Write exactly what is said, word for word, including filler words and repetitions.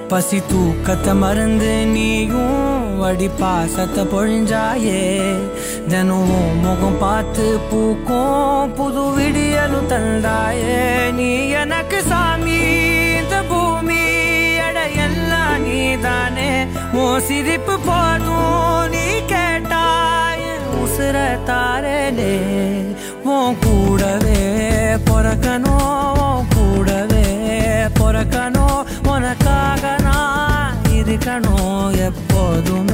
பசி தூக்கத்தை மறந்து நீயும் வடி பாசத்தை பொழிஞ்சாயே தினம் முகம் பார்த்து பூக்கும் புது விடியலும் தந்தாயே நீ எனக்கு சாமி இந்த பூமி எல்லாம் நீதானே ஓ சிரிப்பு போதும் நீ கேட்டாய் உசுர தாரலே உன் கூடவே பொறக்கணும் கூடவே பொறக்கணும் உனக்காக நான் இருக்கணும் எப்போதும்